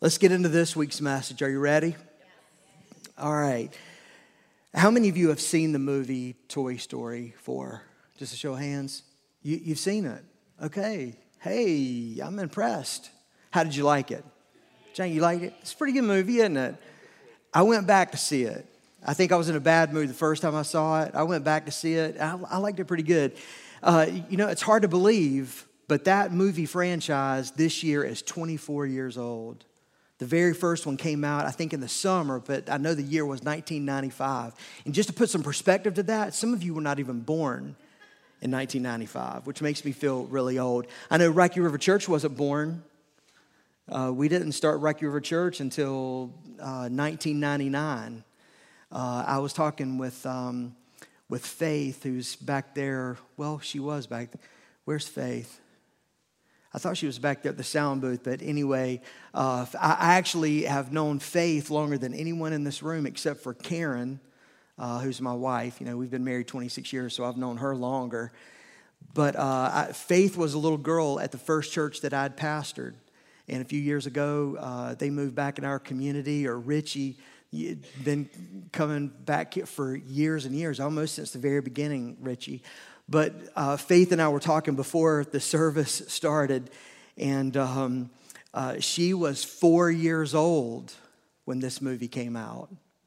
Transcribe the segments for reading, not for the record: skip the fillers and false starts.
Let's get into this week's message. Are you ready? All right. How many of you have seen the movie Toy Story 4? Just a show of hands. You've seen it. Okay. Hey, I'm impressed. How did you like it? Jane, you liked it? It's a pretty good movie, isn't it? I went back to see it. I think I was in a bad mood the first time I saw it. I went back to see it. I liked it pretty good. It's hard to believe, but that movie franchise this year is 24 years old. The very first one came out, I think, in the summer, but I know the year was 1995. And just to put some perspective to that, some of you were not even born in 1995, which makes me feel really old. I know Rocky River Church wasn't born. We didn't start Rocky River Church until 1999. I was talking with Faith, who's back there. Well, she was back there. Where's Faith? I thought she was back there at the sound booth, but anyway, I actually have known Faith longer than anyone in this room except for Karen, who's my wife. We've been married 26 years, so I've known her longer. But Faith was a little girl at the first church that I'd pastored. And a few years ago, they moved back in our community, or Richie, been coming back for years and years, almost since the very beginning, Richie. But Faith and I were talking before the service started, and she was 4 years old when this movie came out.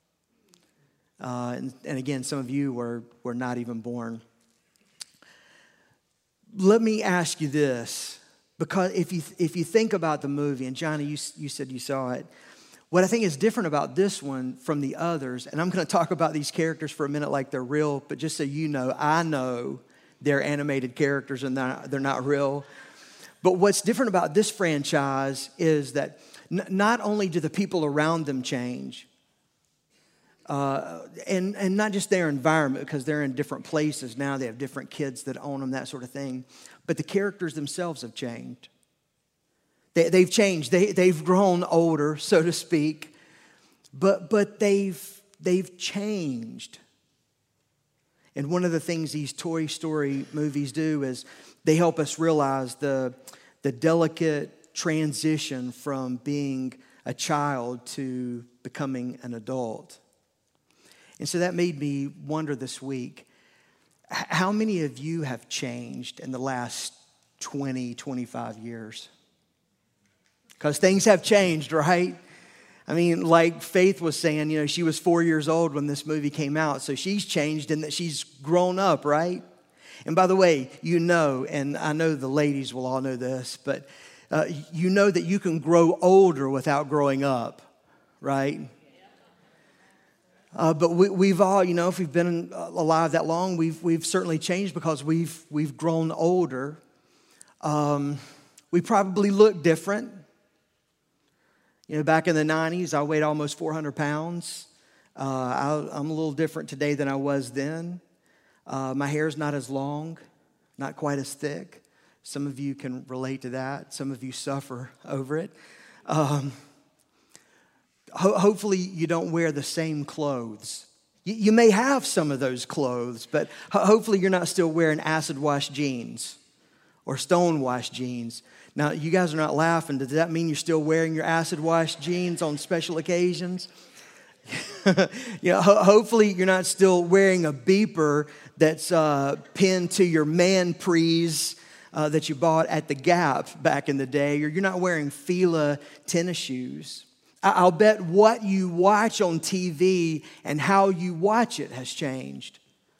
And again, some of you were not even born. Let me ask you this, because if you think about the movie, and Johnny, you said you saw it, what I think is different about this one from the others, and I'm going to talk about these characters for a minute like they're real, but just so you know, I know they're animated characters and they're not real. But what's different about this franchise is that not only do the people around them change, and not just their environment, because they're in different places now, they have different kids that own them, that sort of thing, but the characters themselves have changed. They've changed. They've grown older, so to speak, but they've changed. And one of the things these Toy Story movies do is they help us realize the delicate transition from being a child to becoming an adult. And so that made me wonder this week, how many of you have changed in the last 20, 25 years? Because things have changed, right? I mean, like Faith was saying, she was 4 years old when this movie came out, so she's changed in that she's grown up, right? And by the way, and I know the ladies will all know this, but you know that you can grow older without growing up, right? But we've all, if we've been alive that long, we've certainly changed because we've grown older. We probably look different. Back in the 90s, I weighed almost 400 pounds. I'm a little different today than I was then. My hair's not as long, not quite as thick. Some of you can relate to that. Some of you suffer over it. Hopefully, you don't wear the same clothes. You may have some of those clothes, but hopefully you're not still wearing acid-wash jeans or stone-wash jeans. Now, you guys are not laughing. Does that mean you're still wearing your acid-wash jeans on special occasions? Hopefully you're not still wearing a beeper that's pinned to your man prees that you bought at the Gap back in the day, or you're not wearing Fila tennis shoes. I'll bet what you watch on TV and how you watch it has changed.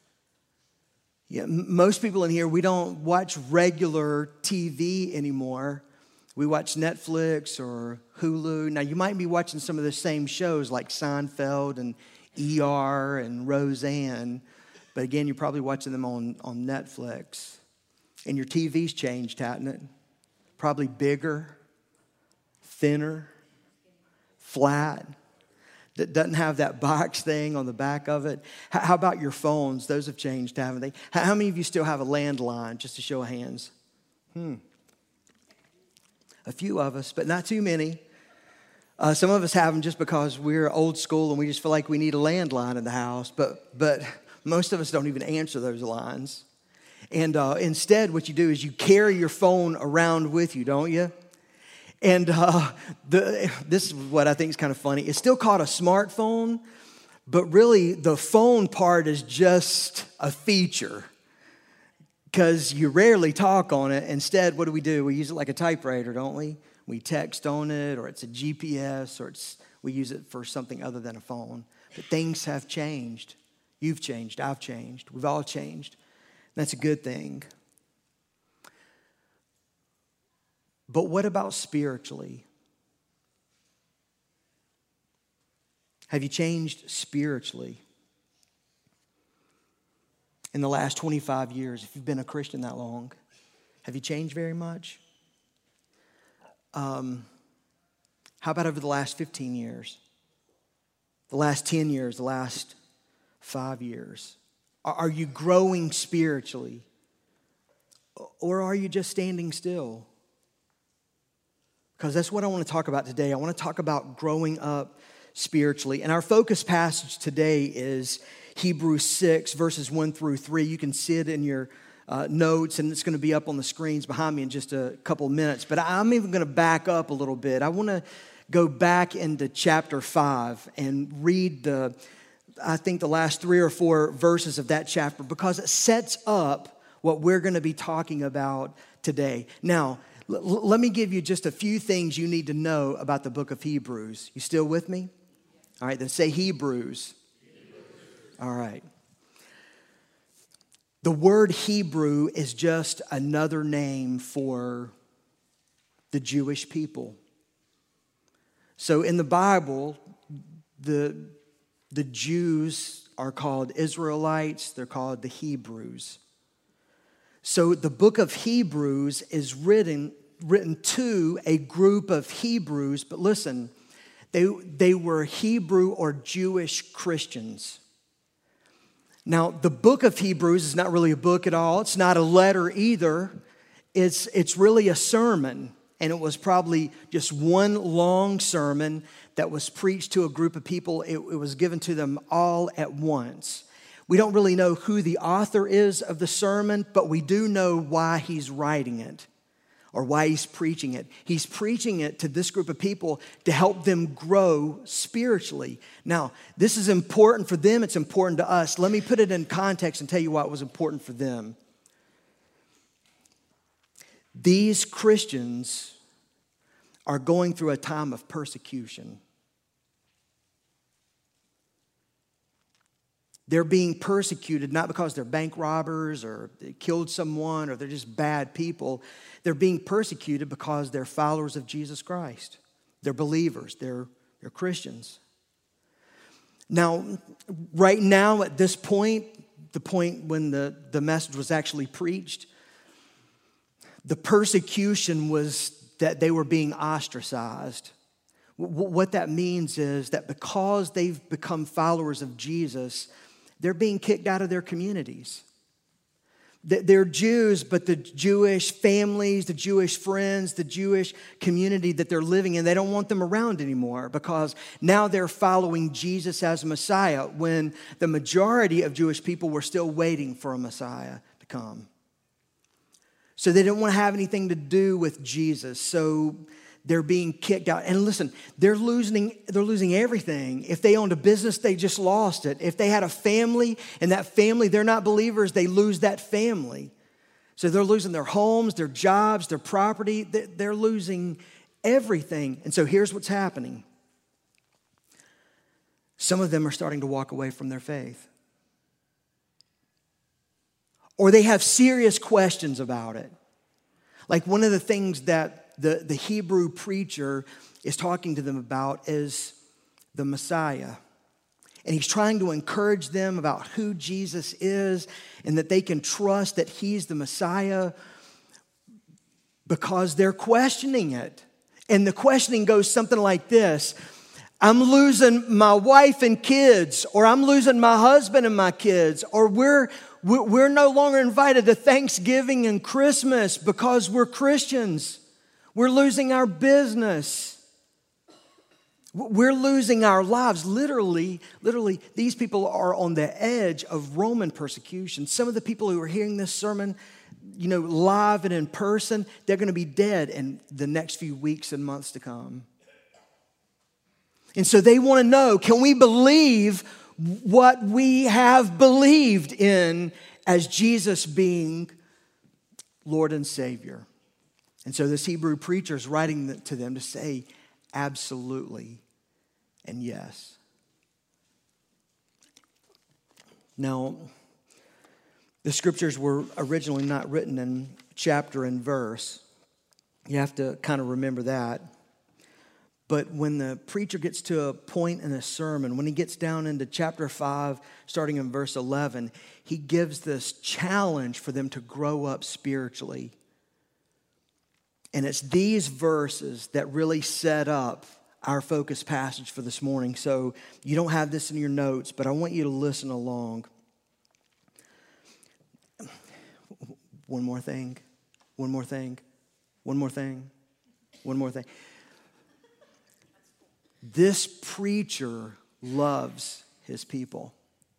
Most people in here, we don't watch regular TV anymore. We watch Netflix or Hulu. Now, you might be watching some of the same shows like Seinfeld and ER and Roseanne, but again, you're probably watching them on Netflix. And your TV's changed, hasn't it? Probably bigger, thinner, flat. That doesn't have that box thing on the back of it. How about your phones? Those have changed, haven't they? How many of you still have a landline, just to show of hands? A few of us, but not too many. Some of us have them just because we're old school and we just feel like we need a landline in the house. But most of us don't even answer those lines. And instead, what you do is you carry your phone around with you, don't you? And this is what I think is kind of funny. It's still called a smartphone, but really the phone part is just a feature because you rarely talk on it. Instead, what do? We use it like a typewriter, don't we? We text on it, or it's a GPS, or we use it for something other than a phone. But things have changed. You've changed. I've changed. We've all changed. That's a good thing. But what about spiritually? Have you changed spiritually? In the last 25 years, if you've been a Christian that long, have you changed very much? How about over the last 15 years? The last 10 years, the last 5 years? Are you growing spiritually? Or are you just standing still? Because that's what I want to talk about today. I want to talk about growing up spiritually. And our focus passage today is Hebrews 6, verses 1 through 3. You can see it in your notes, and it's going to be up on the screens behind me in just a couple of minutes. But I'm even going to back up a little bit. I want to go back into chapter 5 and read I think the last 3 or 4 verses of that chapter, because it sets up what we're going to be talking about today. Now, let me give you just a few things you need to know about the book of Hebrews. You still with me? All right, then say Hebrews. All right. The word Hebrew is just another name for the Jewish people. So in the Bible, the Jews are called Israelites. They're called the Hebrews. So the book of Hebrews is written to a group of Hebrews, but listen, they were Hebrew or Jewish Christians. Now, the book of Hebrews is not really a book at all. It's not a letter either. It's really a sermon, and it was probably just one long sermon that was preached to a group of people. It was given to them all at once. We don't really know who the author is of the sermon, but we do know why he's writing it or why he's preaching it. He's preaching it to this group of people to help them grow spiritually. Now, this is important for them. It's important to us. Let me put it in context and tell you why it was important for them. These Christians are going through a time of persecution. They're being persecuted not because they're bank robbers or they killed someone or they're just bad people. They're being persecuted because they're followers of Jesus Christ. They're believers. They're Christians. Now, right now at this point, the point when the message was actually preached, the persecution was that they were being ostracized. What that means is that because they've become followers of Jesus, they're being kicked out of their communities. They're Jews, but the Jewish families, the Jewish friends, the Jewish community that they're living in, they don't want them around anymore because now they're following Jesus as Messiah when the majority of Jewish people were still waiting for a Messiah to come. So they didn't want to have anything to do with Jesus. So they're being kicked out. And listen, they're losing everything. If they owned a business, they just lost it. If they had a family, and that family, they're not believers, they lose that family. So they're losing their homes, their jobs, their property. They're losing everything. And so here's what's happening. Some of them are starting to walk away from their faith. Or they have serious questions about it. Like one of the things that the Hebrew preacher is talking to them about is the Messiah. And he's trying to encourage them about who Jesus is and that they can trust that he's the Messiah because they're questioning it. And the questioning goes something like this. I'm losing my wife and kids, or I'm losing my husband and my kids, or we're no longer invited to Thanksgiving and Christmas because we're Christians. We're losing our business. We're losing our lives. Literally, these people are on the edge of Roman persecution. Some of the people who are hearing this sermon, live and in person, they're going to be dead in the next few weeks and months to come. And so they want to know, can we believe what we have believed in as Jesus being Lord and Savior? And so this Hebrew preacher is writing to them to say, absolutely and yes. Now, the scriptures were originally not written in chapter and verse. You have to kind of remember that. But when the preacher gets to a point in a sermon, when he gets down into chapter 5, starting in verse 11, he gives this challenge for them to grow up spiritually. And it's these verses that really set up our focus passage for this morning. So you don't have this in your notes, but I want you to listen along. One more thing. This preacher loves his people.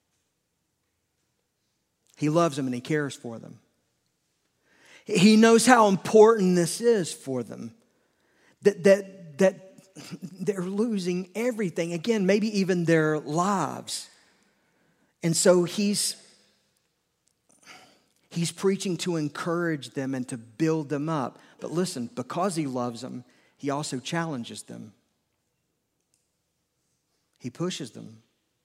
He loves them and he cares for them. He knows how important this is for them. That they're losing everything. Again, maybe even their lives. And so he's preaching to encourage them and to build them up. But listen, because he loves them, he also challenges them. He pushes them.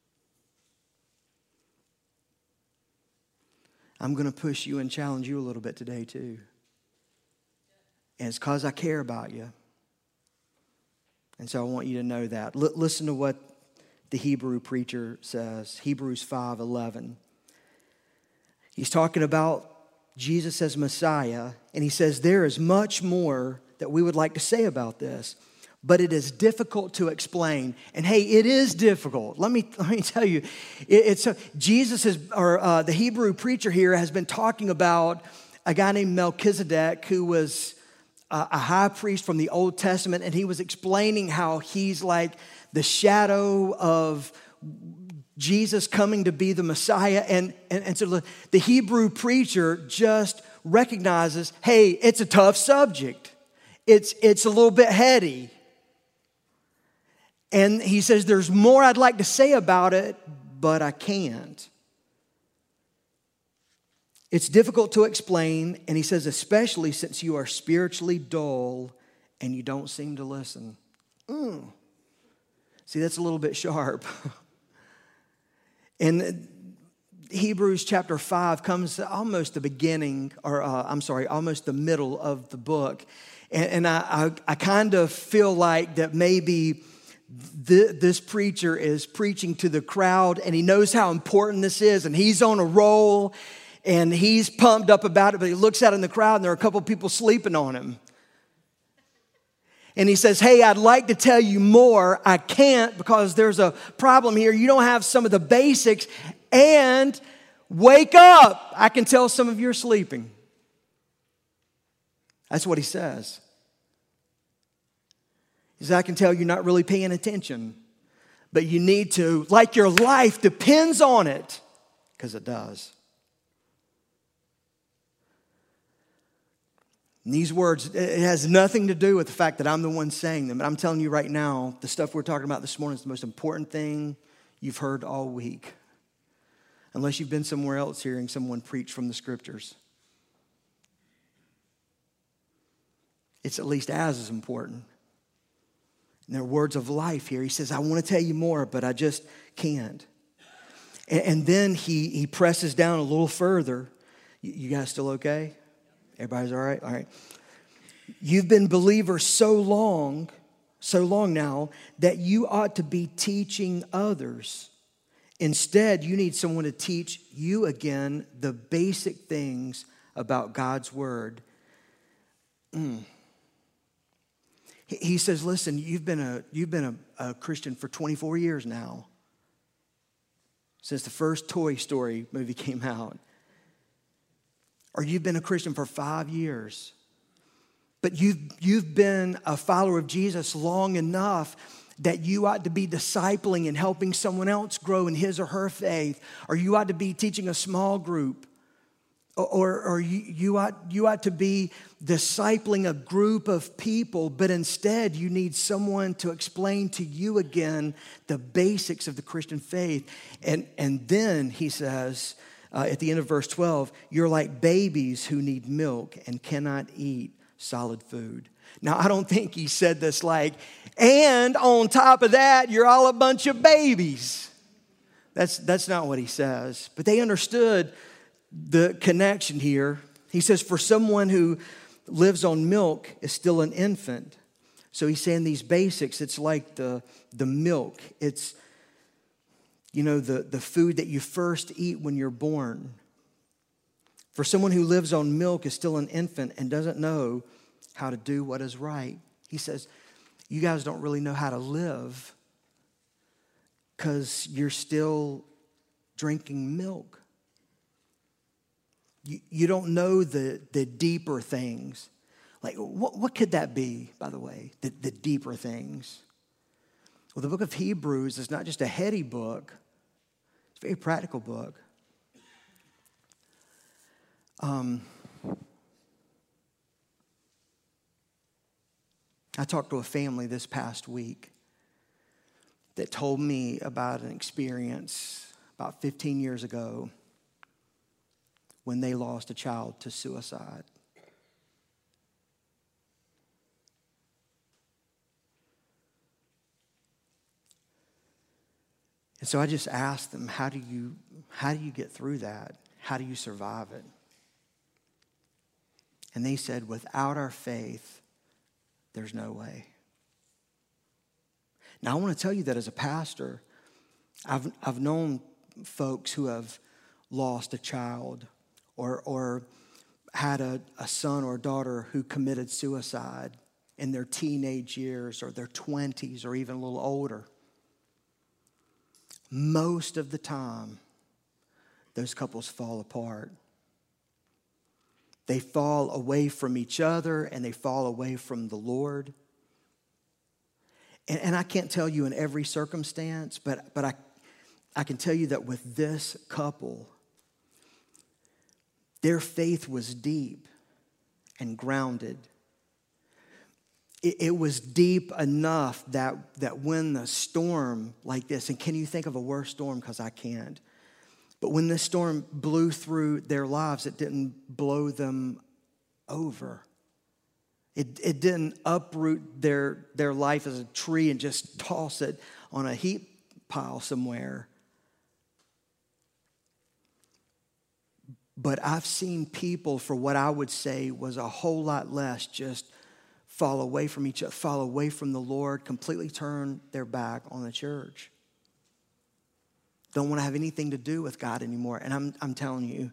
I'm going to push you and challenge you a little bit today too. And it's because I care about you. And so I want you to know that. Listen to what the Hebrew preacher says. Hebrews 5:11. He's talking about Jesus as Messiah. And he says, there is much more that we would like to say about this, but it is difficult to explain. And hey, it is difficult. Let me tell you, Jesus is, or the Hebrew preacher here has been talking about a guy named Melchizedek who was a high priest from the Old Testament, and he was explaining how he's like the shadow of Jesus coming to be the Messiah. And so the Hebrew preacher just recognizes, hey, it's a tough subject. It's a little bit heady. And he says, there's more I'd like to say about it, but I can't. It's difficult to explain, and he says, especially since you are spiritually dull and you don't seem to listen. See, that's a little bit sharp. And Hebrews chapter 5 comes almost the beginning, almost the middle of the book. And I kind of feel like that maybe this preacher is preaching to the crowd, and he knows how important this is, and he's on a roll, and he's pumped up about it, but he looks out in the crowd, and there are a couple of people sleeping on him. And he says, hey, I'd like to tell you more. I can't because there's a problem here. You don't have some of the basics, and wake up. I can tell some of you are sleeping. That's what he says. He says, I can tell you're not really paying attention, but you need to, like your life depends on it, because it does. And these words, it has nothing to do with the fact that I'm the one saying them. But I'm telling you right now, the stuff we're talking about this morning is the most important thing you've heard all week. Unless you've been somewhere else hearing someone preach from the scriptures. It's at least as important. And there are words of life here. He says, I want to tell you more, but I just can't. And then he presses down a little further. You guys still okay? Everybody's all right? All right. You've been believers so long now, that you ought to be teaching others. Instead, you need someone to teach you again the basic things about God's word. He says, listen, you've been a Christian for 24 years now, since the first Toy Story movie came out. Or you've been a Christian for 5 years. But you've been a follower of Jesus long enough that you ought to be discipling and helping someone else grow in his or her faith. Or you ought to be teaching a small group. or you ought to be discipling a group of people, but instead you need someone to explain to you again the basics of the Christian faith. And then he says at the end of verse 12, you're like babies who need milk and cannot eat solid food. Now, I don't think he said this like, and on top of that, you're all a bunch of babies. That's not what he says. But they understood the connection here. He says, for someone who lives on milk is still an infant. So he's saying these basics, it's like the milk. It's, the food that you first eat when you're born. For someone who lives on milk is still an infant and doesn't know how to do what is right. He says, you guys don't really know how to live because you're still drinking milk. You don't know the deeper things. Like, what could that be, by the way, the deeper things? Well, the book of Hebrews is not just a heady book. It's a very practical book. I talked to a family this past week that told me about an experience about 15 years ago when they lost a child to suicide. And so I just asked them, how do you get through that? How do you survive it? And they said, without our faith, there's no way. Now, I want to tell you that as a pastor, I've known folks who have lost a child or had a son or daughter who committed suicide in their teenage years or their 20s or even a little older. Most of the time, those couples fall apart. They fall away from each other and they fall away from the Lord. And I can't tell you in every circumstance, but I can tell you that with this couple, their faith was deep and grounded. It was deep enough that when the storm like this, and can you think of a worse storm? Because I can't. But when this storm blew through their lives, it didn't blow them over. It didn't uproot their life as a tree and just toss it on a heap pile somewhere. But I've seen people, for what I would say was a whole lot less, just fall away from each other, fall away from the Lord, completely turn their back on the church. Don't want to have anything to do with God anymore. And I'm telling you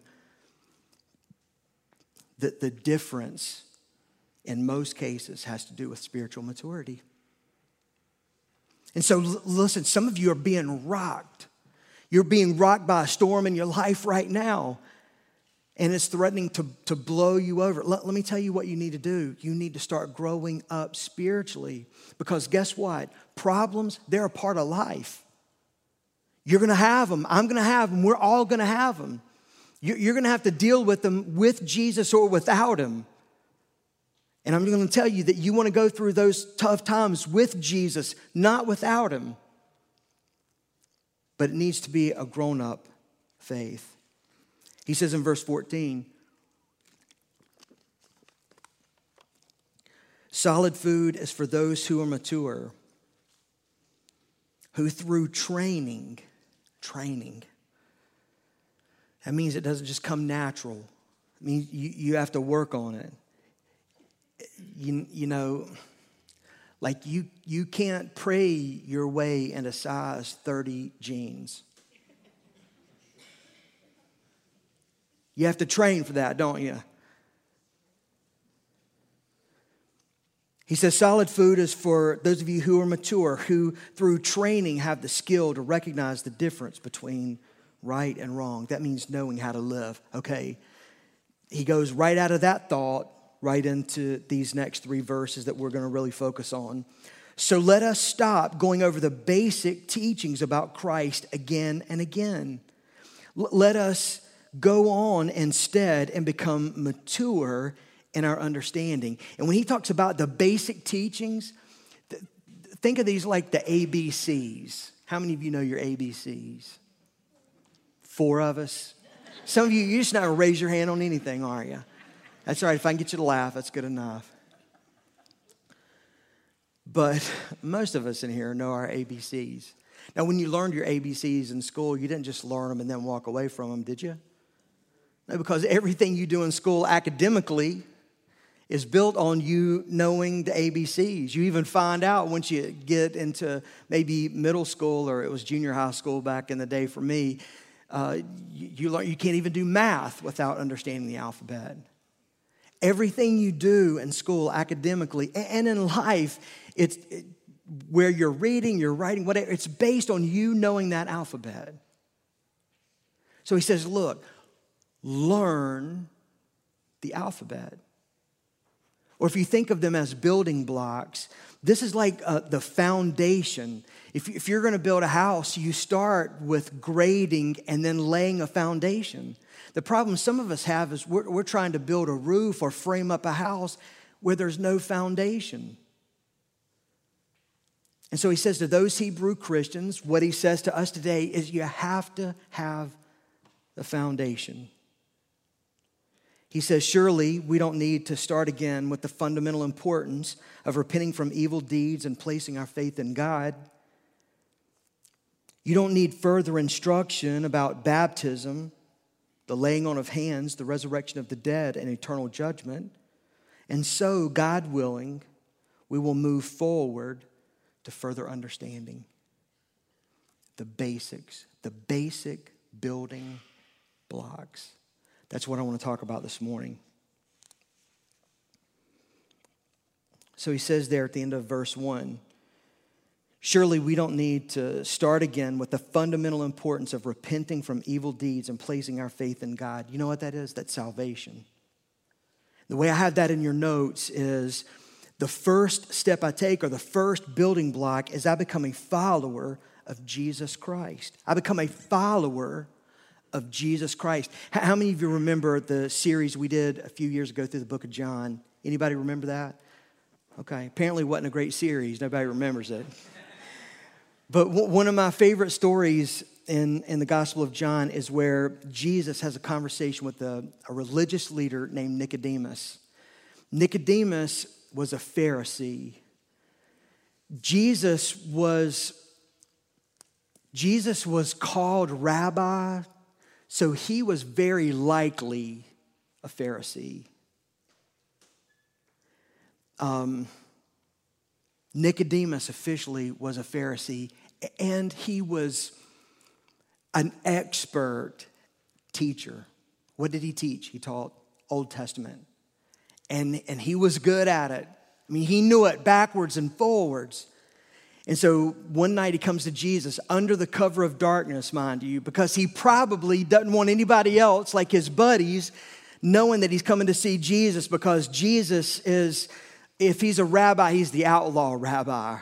that the difference in most cases has to do with spiritual maturity. And so listen, some of you are being rocked. You're being rocked by a storm in your life right now. And it's threatening to blow you over. Let me tell you what you need to do. You need to start growing up spiritually. Because guess what? Problems, they're a part of life. You're going to have them. I'm going to have them. We're all going to have them. You're going to have to deal with them with Jesus or without him. And I'm going to tell you that you want to go through those tough times with Jesus, not without him. But it needs to be a grown-up faith. He says in verse 14, solid food is for those who are mature, who through training, that means it doesn't just come natural. It means you have to work on it. You know, like you can't pray your way into size 30 jeans. You have to train for that, don't you? He says solid food is for those of you who are mature, who through training have the skill to recognize the difference between right and wrong. That means knowing how to live, okay? He goes right out of that thought right into these next 3 verses that we're going to really focus on. So let us stop going over the basic teachings about Christ again and again. Let us go on instead and become mature in our understanding. And when he talks about the basic teachings, think of these like the ABCs. How many of you know your ABCs? 4 of us. Some of you, you're just not going to raise your hand on anything, are you? That's all right. If I can get you to laugh, that's good enough. But most of us in here know our ABCs. Now, when you learned your ABCs in school, you didn't just learn them and then walk away from them, did you? No, because everything you do in school academically is built on you knowing the ABCs. You even find out once you get into maybe middle school, or it was junior high school back in the day for me, you learn you can't even do math without understanding the alphabet. Everything you do in school academically and in life, where you're reading, you're writing, whatever, it's based on you knowing that alphabet. So he says, look, learn the alphabet. Or if you think of them as building blocks, this is like the foundation. If you're going to build a house, you start with grading and then laying a foundation. The problem some of us have is we're trying to build a roof or frame up a house where there's no foundation. And so he says to those Hebrew Christians, what he says to us today is you have to have the foundation. He says, surely we don't need to start again with the fundamental importance of repenting from evil deeds and placing our faith in God. You don't need further instruction about baptism, the laying on of hands, the resurrection of the dead, and eternal judgment. And so, God willing, we will move forward to further understanding the basics, the basic building blocks. That's what I want to talk about this morning. So he says there at the end of verse 1, surely we don't need to start again with the fundamental importance of repenting from evil deeds and placing our faith in God. You know what that is? That's salvation. The way I have that in your notes is the first step I take, or the first building block, is I become a follower of Jesus Christ. I become a follower of Jesus Christ. How many of you remember the series we did a few years ago through the book of John? Anybody remember that? Okay, apparently it wasn't a great series. Nobody remembers it. But one of my favorite stories in the Gospel of John is where Jesus has a conversation with a religious leader named Nicodemus. Nicodemus was a Pharisee. Jesus was called rabbi, so he was very likely a Pharisee. Nicodemus officially was a Pharisee, and he was an expert teacher. What did he teach? He taught Old Testament. And he was good at it. I mean, he knew it backwards and forwards. And so one night he comes to Jesus under the cover of darkness, mind you, because he probably doesn't want anybody else, like his buddies, knowing that he's coming to see Jesus, because Jesus is, if he's a rabbi, he's the outlaw rabbi.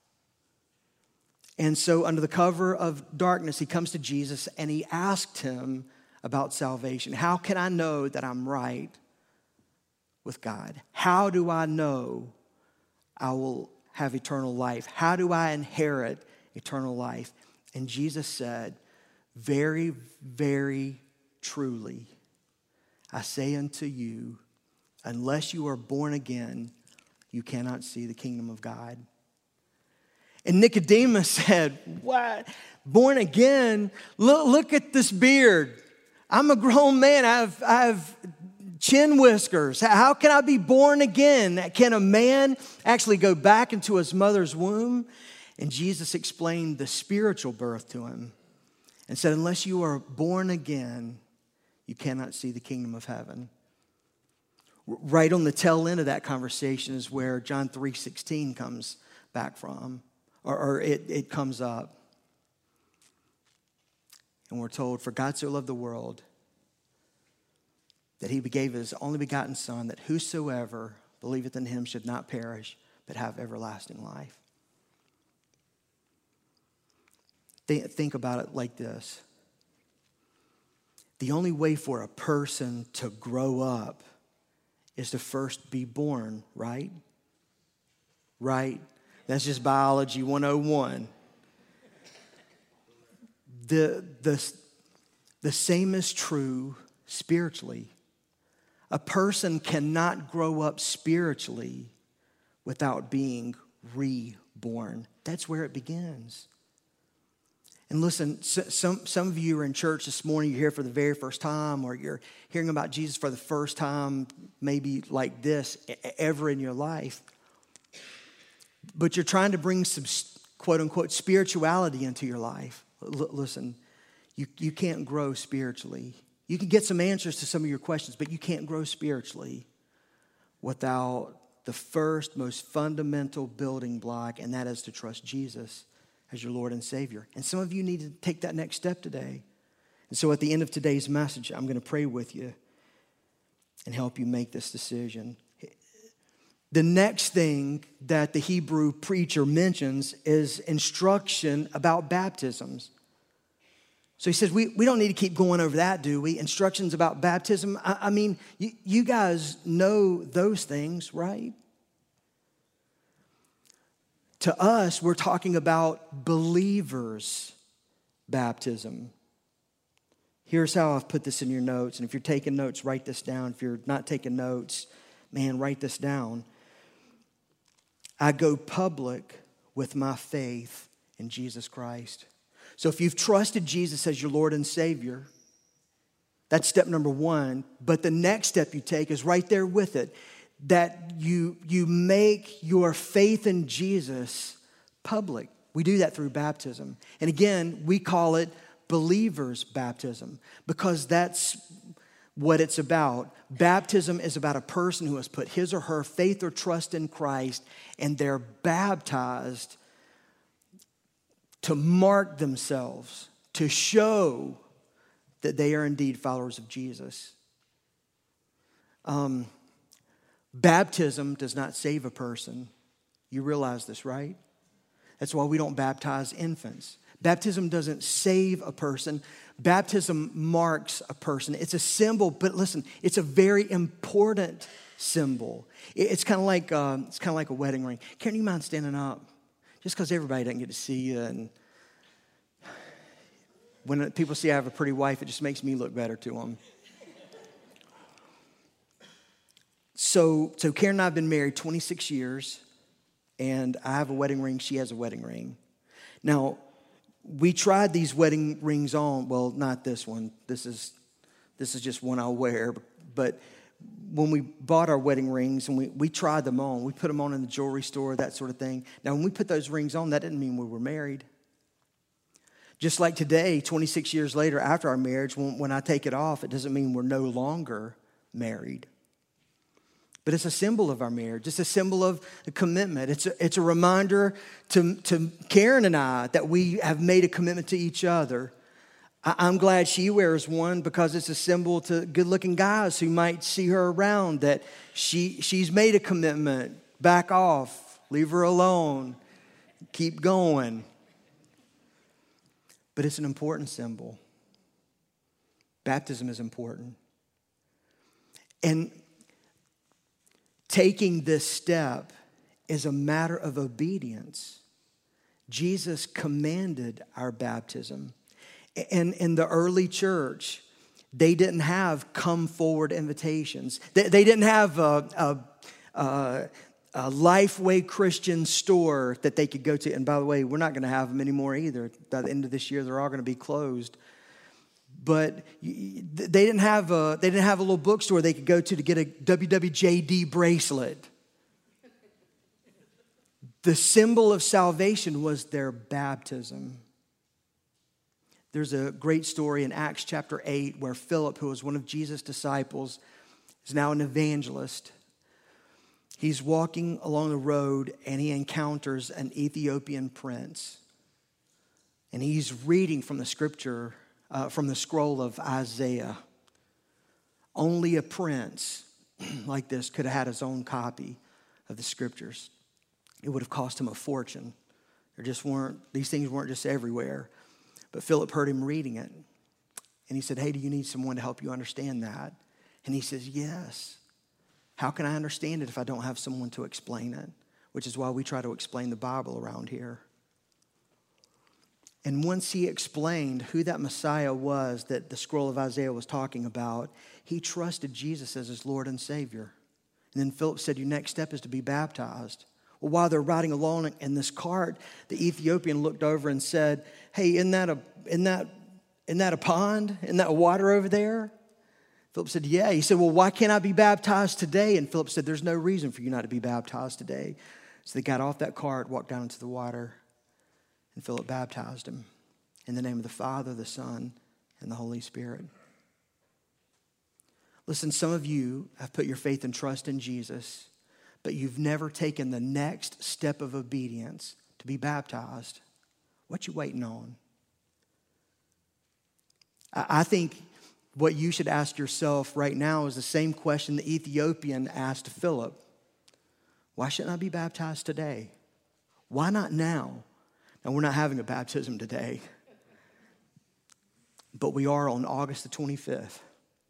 And so under the cover of darkness, he comes to Jesus and he asked him about salvation. How can I know that I'm right with God? How do I know I will have eternal life? How do I inherit eternal life? And Jesus said, very, very truly, I say unto you, unless you are born again, you cannot see the kingdom of God. And Nicodemus said, what? Born again? Look at this beard. I'm a grown man. I have chin whiskers. How can I be born again? Can a man actually go back into his mother's womb? And Jesus explained the spiritual birth to him and said, unless you are born again, you cannot see the kingdom of heaven. Right on the tail end of that conversation is where John 3:16 comes back from, or it comes up. And we're told, for God so loved the world that he gave his only begotten Son, that whosoever believeth in him should not perish, but have everlasting life. Think about it like this. The only way for a person to grow up is to first be born, right? Right? That's just biology 101. The same is true spiritually. A person cannot grow up spiritually without being reborn. That's where it begins. And listen, some of you are in church this morning, you're here for the very first time, or you're hearing about Jesus for the first time, maybe like this, ever in your life. But you're trying to bring some quote unquote spirituality into your life. Listen, you can't grow spiritually. You can get some answers to some of your questions, but you can't grow spiritually without the first, most fundamental building block, and that is to trust Jesus as your Lord and Savior. And some of you need to take that next step today. And so at the end of today's message, I'm going to pray with you and help you make this decision. The next thing that the Hebrew preacher mentions is instruction about baptisms. So he says, we don't need to keep going over that, do we? Instructions about baptism. I mean, you guys know those things, right? To us, we're talking about believers' baptism. Here's how I've put this in your notes. And if you're taking notes, write this down. If you're not taking notes, man, write this down. I go public with my faith in Jesus Christ. So if you've trusted Jesus as your Lord and Savior, that's step number one. But the next step you take is right there with it, that you make your faith in Jesus public. We do that through baptism. And again, we call it believer's baptism because that's what it's about. Baptism is about a person who has put his or her faith or trust in Christ, and they're baptized to mark themselves, to show that they are indeed followers of Jesus. Baptism does not save a person. You realize this, right? That's why we don't baptize infants. Baptism doesn't save a person. Baptism marks a person. It's a symbol, but listen, it's a very important symbol. It's kind of like a wedding ring. Karen, you mind standing up? Just because everybody doesn't get to see you, and when people see I have a pretty wife, it just makes me look better to them. So Karen and I have been married 26 years, and I have a wedding ring. She has a wedding ring. Now, we tried these wedding rings on. Well, not this one. This is just one I'll wear. But when we bought our wedding rings and we tried them on, we put them on in the jewelry store, that sort of thing. Now, when we put those rings on, that didn't mean we were married. Just like today, 26 years later, after our marriage, when I take it off, it doesn't mean we're no longer married. But it's a symbol of our marriage. It's a symbol of a commitment. It's a reminder to Karen and I that we have made a commitment to each other. I'm glad she wears one because it's a symbol to good-looking guys who might see her around that she's made a commitment. Back off. Leave her alone. Keep going. But it's an important symbol. Baptism is important. And taking this step is a matter of obedience. Jesus commanded our baptism. And in the early church, they didn't have come forward invitations. They didn't have a Lifeway Christian store that they could go to. And by the way, we're not going to have them anymore either. By the end of this year, they're all going to be closed. But they didn't have a little bookstore they could go to get a WWJD bracelet. The symbol of salvation was their baptism. There's a great story in Acts chapter 8 where Philip, who was one of Jesus' disciples, is now an evangelist. He's walking along the road and he encounters an Ethiopian prince. And he's reading from the scripture, from the scroll of Isaiah. Only a prince like this could have had his own copy of the scriptures. It would have cost him a fortune. These things weren't just everywhere. But Philip heard him reading it. And he said, hey, do you need someone to help you understand that? And he says, yes. How can I understand it if I don't have someone to explain it? Which is why we try to explain the Bible around here. And once he explained who that Messiah was that the scroll of Isaiah was talking about, he trusted Jesus as his Lord and Savior. And then Philip said, your next step is to be baptized. Well, while they're riding along in this cart, the Ethiopian looked over and said, hey, isn't that a pond? Isn't that water over there? Philip said, yeah. He said, well, why can't I be baptized today? And Philip said, there's no reason for you not to be baptized today. So they got off that cart, walked down into the water, and Philip baptized him in the name of the Father, the Son, and the Holy Spirit. Listen, some of you have put your faith and trust in Jesus, but you've never taken the next step of obedience to be baptized. What you waiting on? I think what you should ask yourself right now is the same question the Ethiopian asked Philip. Why shouldn't I be baptized today? Why not now? Now, we're not having a baptism today, but we are on August the 25th.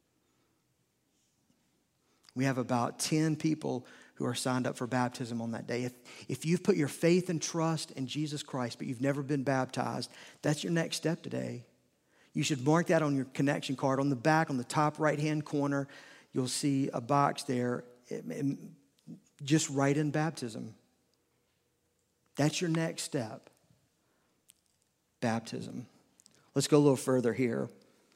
We have about 10 people who are signed up for baptism on that day. If you've put your faith and trust in Jesus Christ, but you've never been baptized, that's your next step today. You should mark that on your connection card. On the back, on the top right-hand corner, you'll see a box there. Just write in baptism. That's your next step. Baptism. Let's go a little further here.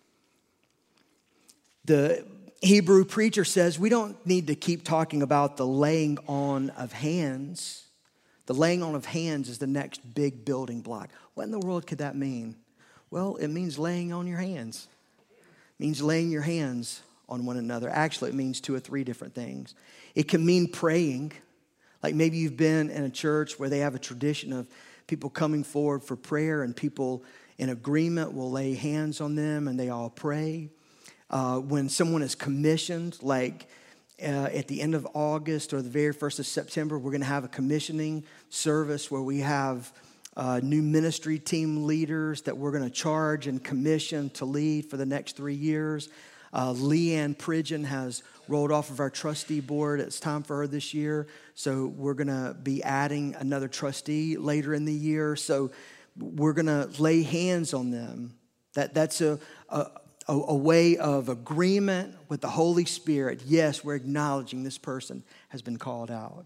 The Hebrew preacher says we don't need to keep talking about the laying on of hands. The laying on of hands is the next big building block. What in the world could that mean? Well, it means laying on your hands. It means laying your hands on one another. Actually, it means 2 or 3 different things. It can mean praying. Like maybe you've been in a church where they have a tradition of people coming forward for prayer, and people in agreement will lay hands on them and they all pray. When someone is commissioned, like at the end of August or the very 1st of September, we're going to have a commissioning service where we have new ministry team leaders that we're going to charge and commission to lead for the next 3 years. Leanne Pridgeon has rolled off of our trustee board. It's time for her this year. So we're going to be adding another trustee later in the year. So we're going to lay hands on them. That's a way of agreement with the Holy Spirit. Yes, we're acknowledging this person has been called out.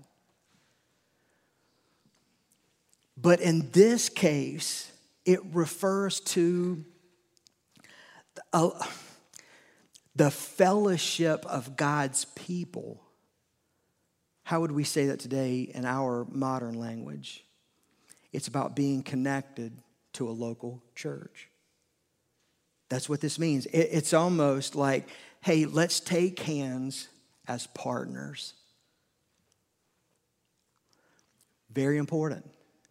But in this case, it refers to the fellowship of God's people. How would we say that today in our modern language? It's about being connected to a local church. That's what this means. It's almost like, hey, let's take hands as partners. Very important.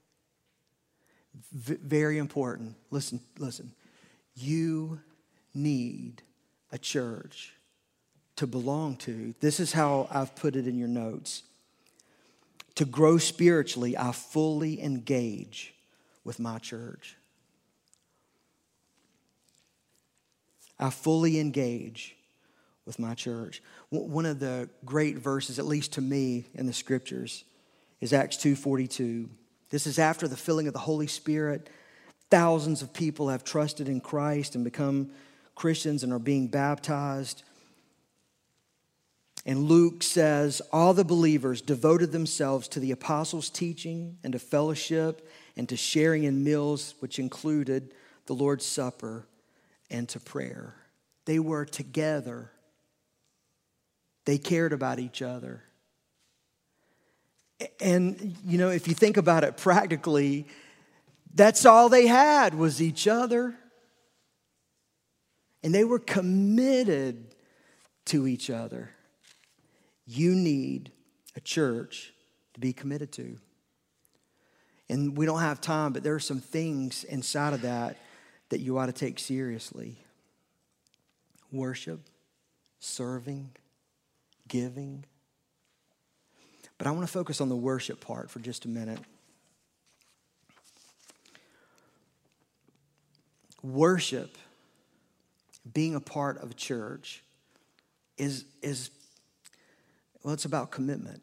Very important. Listen. You need a church to belong to. This is how I've put it in your notes. To grow spiritually, I fully engage with my church. I fully engage with my church. One of the great verses, at least to me, in the scriptures is Acts 2:42. This is after the filling of the Holy Spirit. Thousands of people have trusted in Christ and become Christians and are being baptized. And Luke says, all the believers devoted themselves to the apostles' teaching and to fellowship and to sharing in meals, which included the Lord's Supper, and to prayer. They were together. They cared about each other. And, you know, if you think about it practically, that's all they had was each other. And they were committed to each other. You need a church to be committed to. And we don't have time, but there are some things inside of that you ought to take seriously. Worship, serving, giving. But I want to focus on the worship part for just a minute. Worship being a part of a church is well, it's about commitment.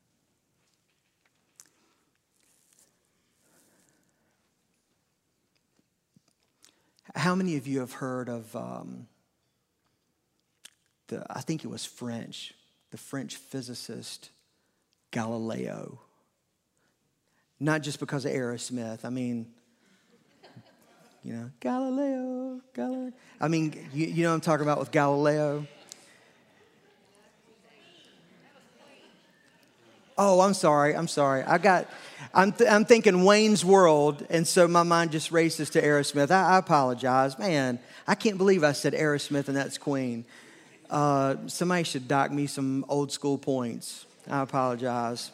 How many of you have heard of I think it was the French physicist Galileo? Not just because of Aerosmith. I mean, Galileo. I mean, you know what I'm talking about with Galileo? Oh, I'm sorry. I'm thinking Wayne's World, and so my mind just races to Aerosmith. I apologize. Man, I can't believe I said Aerosmith and that's Queen. Somebody should dock me some old school points. I apologize.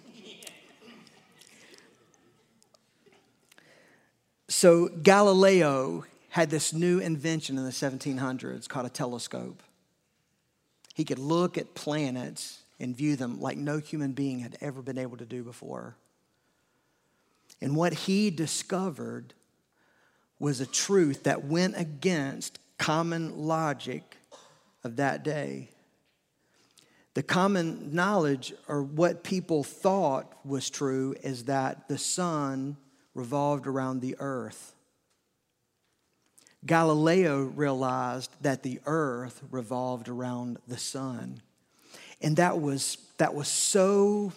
So Galileo had this new invention in the 1700s called a telescope. He could look at planets and view them like no human being had ever been able to do before. And what he discovered was a truth that went against common logic of that day. The common knowledge, or what people thought was true, is that the sun revolved around the earth. Galileo realized that the earth revolved around the sun. And that was so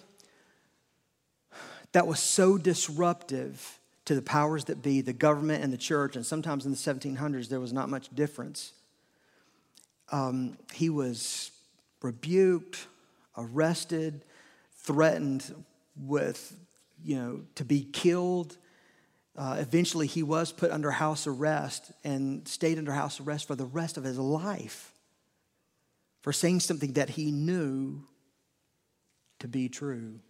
disruptive to the powers that be, the government and the church, and sometimes in the 1700s there was not much difference. He was rebuked, arrested, threatened with, to be killed. Eventually he was put under house arrest and stayed under house arrest for the rest of his life for saying something that he knew to be true.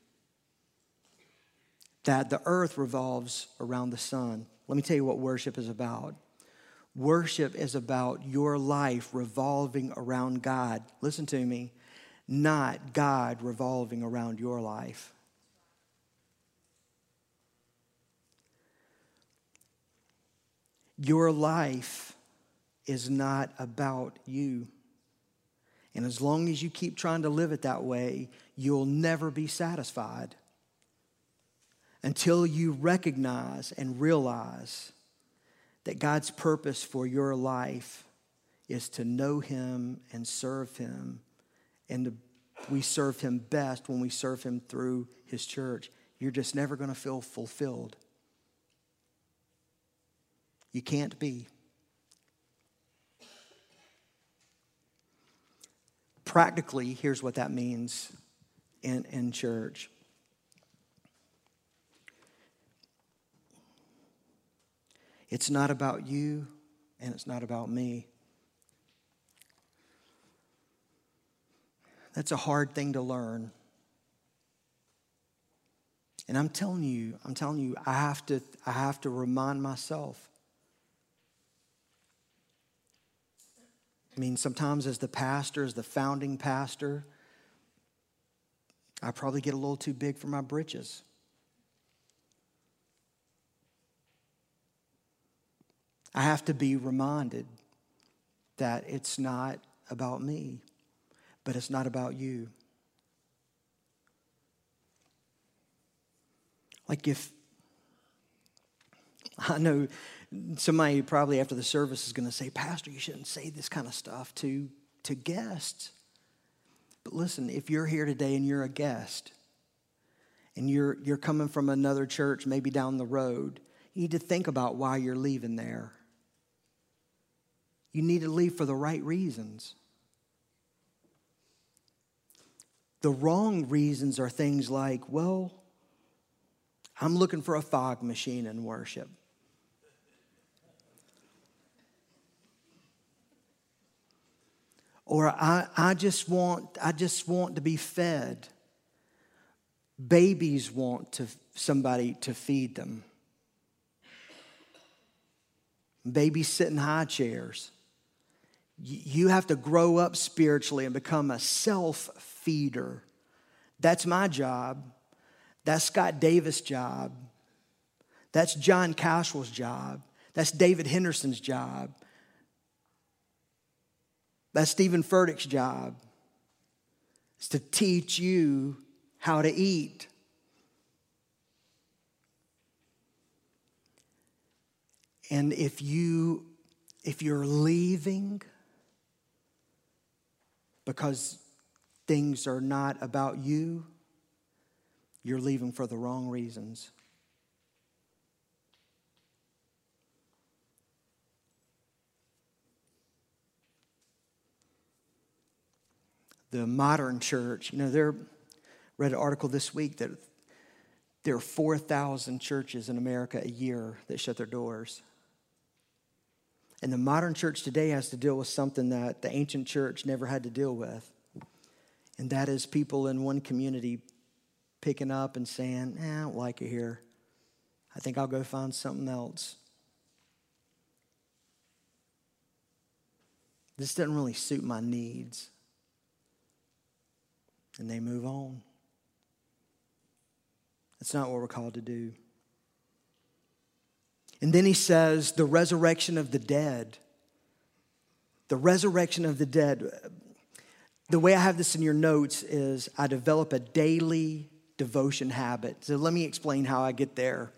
That the earth revolves around the sun. Let me tell you what worship is about. Worship is about your life revolving around God. Listen to me. Not God revolving around your life. Your life is not about you. And as long as you keep trying to live it that way, you'll never be satisfied until you recognize and realize that God's purpose for your life is to know Him and serve Him. And we serve Him best when we serve Him through His church. You're just never going to feel fulfilled. You can't be. Practically, here's what that means in church. It's not about you, and it's not about me. That's a hard thing to learn. And I'm telling you, I have to remind myself. I mean, sometimes as the pastor, as the founding pastor, I probably get a little too big for my britches. I have to be reminded that it's not about me, but it's not about you. Like if, I know somebody probably after the service is going to say, Pastor, you shouldn't say this kind of stuff to guests. But listen, if you're here today and you're a guest, and you're coming from another church maybe down the road, you need to think about why you're leaving there. You need to leave for the right reasons. The wrong reasons are things like, well, I'm looking for a fog machine in worship. Or I just want to be fed. Babies want somebody to feed them. Babies sit in high chairs. You have to grow up spiritually and become a self-feeder. That's my job. That's Scott Davis' job. That's John Cashwell's job. That's David Henderson's job. That's Stephen Furtick's job. It's to teach you how to eat. And if you're leaving because things are not about you, you're leaving for the wrong reasons. The modern church, read an article this week that there are 4,000 churches in America a year that shut their doors. And the modern church today has to deal with something that the ancient church never had to deal with. And that is people in one community picking up and saying, I don't like it here. I think I'll go find something else. This doesn't really suit my needs. And they move on. That's not what we're called to do. And then he says, the resurrection of the dead. The resurrection of the dead. The way I have this in your notes is I develop a daily devotion habit. So let me explain how I get there.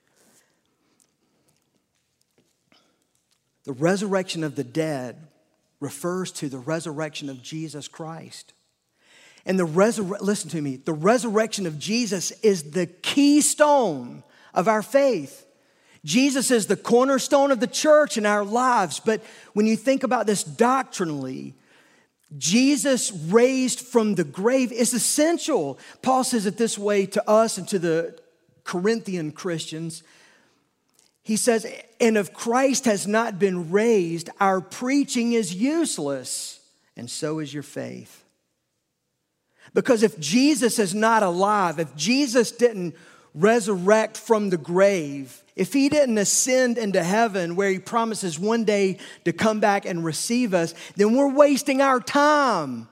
The resurrection of the dead refers to the resurrection of Jesus Christ. And listen to me, the resurrection of Jesus is the keystone of our faith. Jesus is the cornerstone of the church in our lives. But when you think about this doctrinally, Jesus raised from the grave is essential. Paul says it this way to us and to the Corinthian Christians. He says, and if Christ has not been raised, our preaching is useless, and so is your faith. Because if Jesus is not alive, if Jesus didn't resurrect from the grave, if he didn't ascend into heaven where he promises one day to come back and receive us, then we're wasting our time.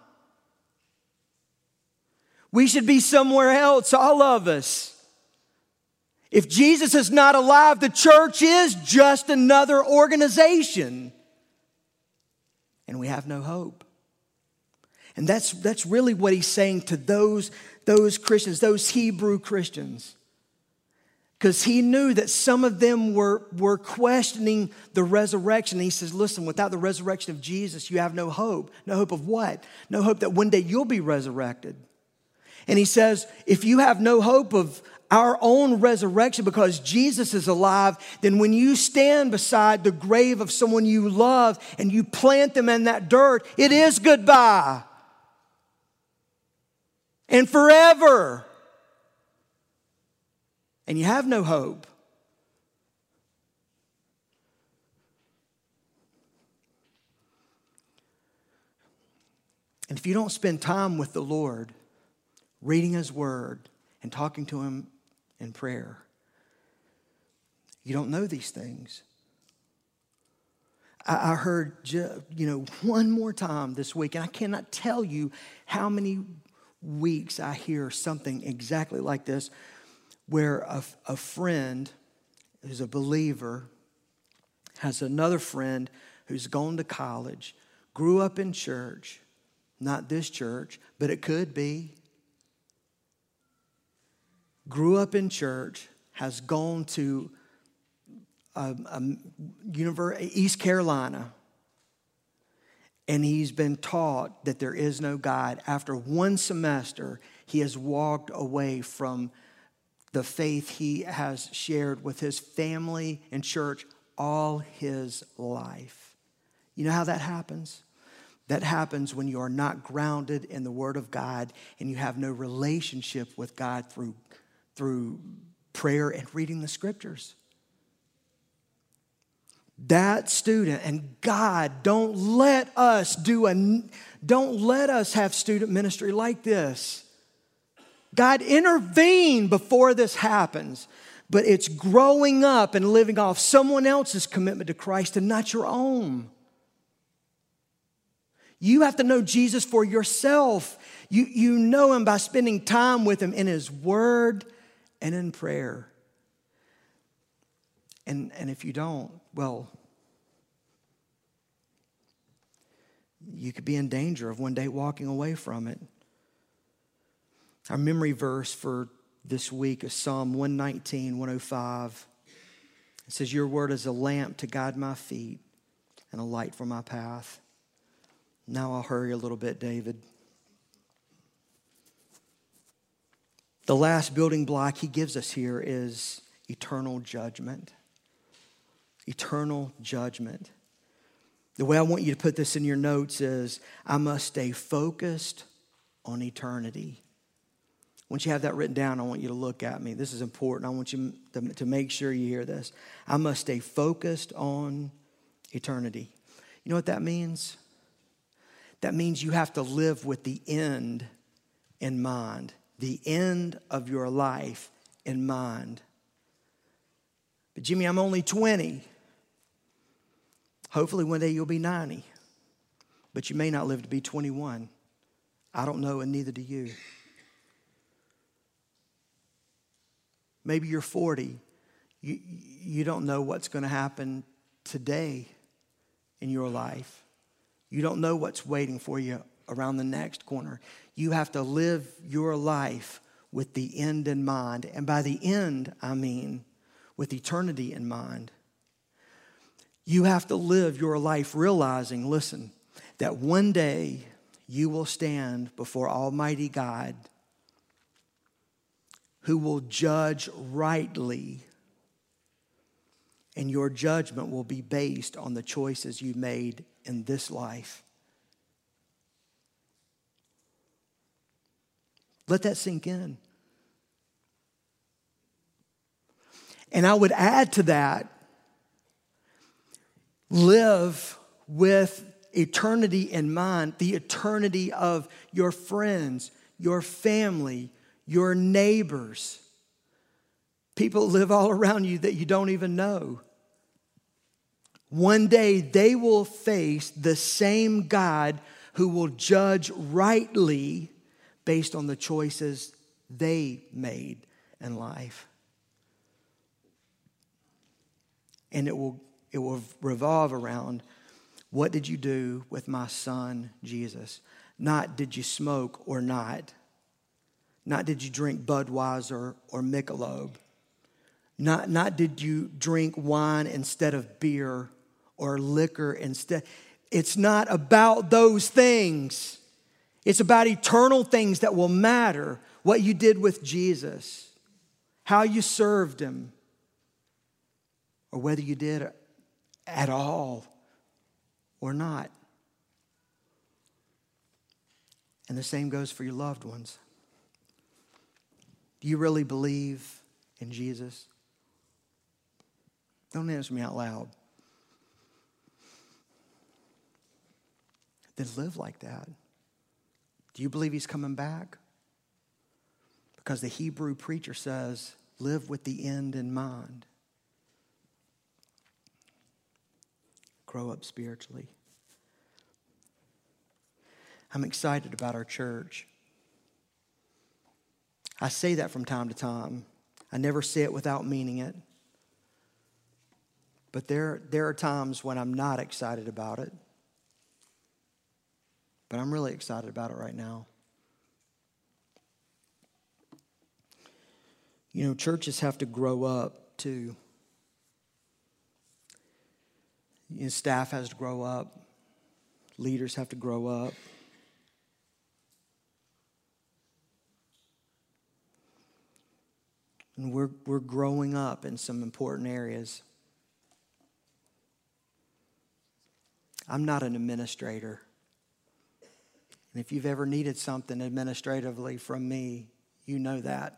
We should be somewhere else, all of us. If Jesus is not alive, the church is just another organization. And we have no hope. And that's really what he's saying to those Christians, those Hebrew Christians. Because he knew that some of them were questioning the resurrection. And he says, listen, without the resurrection of Jesus, you have no hope. No hope of what? No hope that one day you'll be resurrected. And he says, if you have no hope of our own resurrection because Jesus is alive, then when you stand beside the grave of someone you love and you plant them in that dirt, it is goodbye. And forever. And you have no hope. And if you don't spend time with the Lord, reading His Word and talking to Him in prayer, you don't know these things. I heard, one more time this week, and I cannot tell you how many weeks I hear something exactly like this, where a friend who's a believer has another friend who's gone to college, grew up in church, not this church, but it could be, grew up in church, has gone to East Carolina, and he's been taught that there is no God. After one semester, he has walked away from the faith he has shared with his family and church all his life. You know how that happens? That happens when you are not grounded in the Word of God and you have no relationship with God through prayer and reading the Scriptures. That student, and God, don't let us have student ministry like this. God, intervene before this happens. But it's growing up and living off someone else's commitment to Christ and not your own. You have to know Jesus for yourself. You know Him by spending time with Him in His Word and in prayer. And if you don't, well, you could be in danger of one day walking away from it. Our memory verse for this week is Psalm 119, 105. It says, your word is a lamp to guide my feet and a light for my path. Now I'll hurry a little bit, David. The last building block he gives us here is eternal judgment. Eternal judgment. The way I want you to put this in your notes is, I must stay focused on eternity. Once you have that written down, I want you to look at me. This is important. I want you to make sure you hear this. I must stay focused on eternity. You know what that means? That means you have to live with the end in mind. The end of your life in mind. But Jimmy, I'm only 20. Hopefully one day you'll be 90. But you may not live to be 21. I don't know, and neither do you. Maybe you're 40. You don't know what's going to happen today in your life. You don't know what's waiting for you around the next corner. You have to live your life with the end in mind. And by the end, I mean with eternity in mind. You have to live your life realizing, listen, that one day you will stand before Almighty God, who will judge rightly, and your judgment will be based on the choices you made in this life. Let that sink in. And I would add to that, live with eternity in mind, the eternity of your friends, your family, your neighbors. People live all around you that you don't even know. One day they will face the same God who will judge rightly based on the choices they made in life. And it will revolve around, what did you do with my son, Jesus? Not did you smoke or not. Not did you drink Budweiser or Michelob. Not did you drink wine instead of beer or liquor instead. It's not about those things. It's about eternal things that will matter. What you did with Jesus. How you served him. Or whether you did at all or not. And the same goes for your loved ones. Do you really believe in Jesus? Don't answer me out loud. Then live like that. Do you believe he's coming back? Because the Hebrew preacher says, live with the end in mind. Grow up spiritually. I'm excited about our church. I say that from time to time. I never say it without meaning it. But there are times when I'm not excited about it. But I'm really excited about it right now. You know, churches have to grow up too. You know, staff has to grow up. Leaders have to grow up. And we're growing up in some important areas. I'm not an administrator. And if you've ever needed something administratively from me, you know that.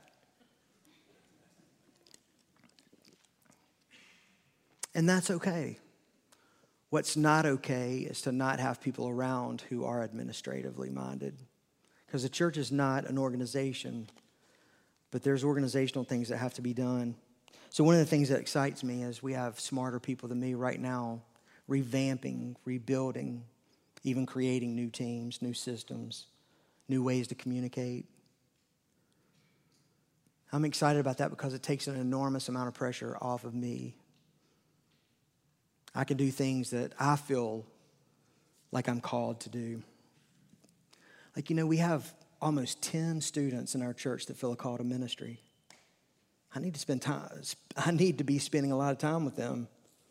And that's okay. What's not okay is to not have people around who are administratively minded. Because the church is not an organization, but there's organizational things that have to be done. So one of the things that excites me is we have smarter people than me right now revamping, rebuilding, even creating new teams, new systems, new ways to communicate. I'm excited about that because it takes an enormous amount of pressure off of me. I can do things that I feel like I'm called to do. Like, we have almost 10 students in our church that feel a call to ministry. I need to be spending a lot of time with them.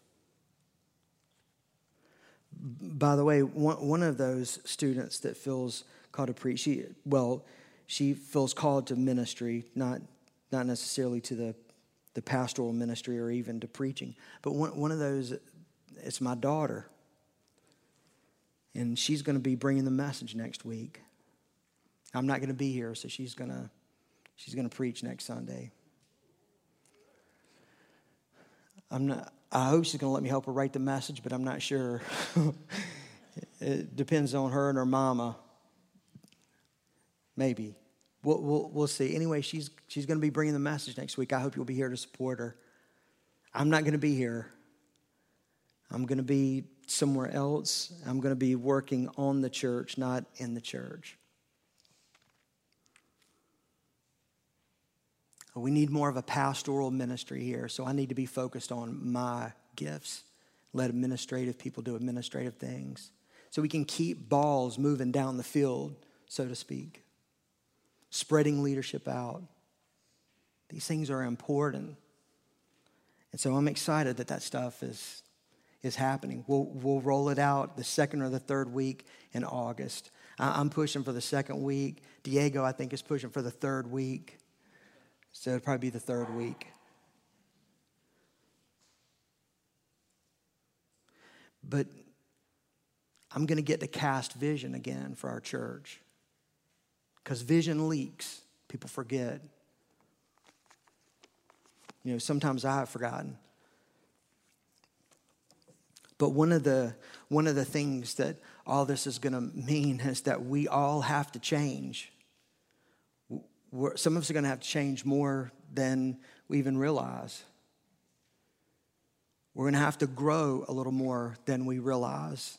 By the way, one of those students that feels called to preach, she feels called to ministry, not necessarily to the pastoral ministry or even to preaching. But one of those, it's my daughter. And she's going to be bringing the message next week. I'm not going to be here, so she's going to preach next Sunday. I hope she's going to let me help her write the message, but I'm not sure. It depends on her and her mama. Maybe. We'll see. Anyway, she's going to be bringing the message next week. I hope you'll be here to support her. I'm not going to be here. I'm going to be somewhere else. I'm going to be working on the church, not in the church. We need more of a pastoral ministry here, so I need to be focused on my gifts. Let administrative people do administrative things, so we can keep balls moving down the field, so to speak. Spreading leadership out. These things are important. And so I'm excited that stuff is happening. We'll roll it out the second or the third week in August. I'm pushing for the second week. Diego, I think, is pushing for the third week. So it'll probably be the third week. But I'm going to get to cast vision again for our church. Because vision leaks. People forget. Sometimes I have forgotten. But one of the things that all this is going to mean is that we all have to change. Some of us are going to have to change more than we even realize. We're going to have to grow a little more than we realize.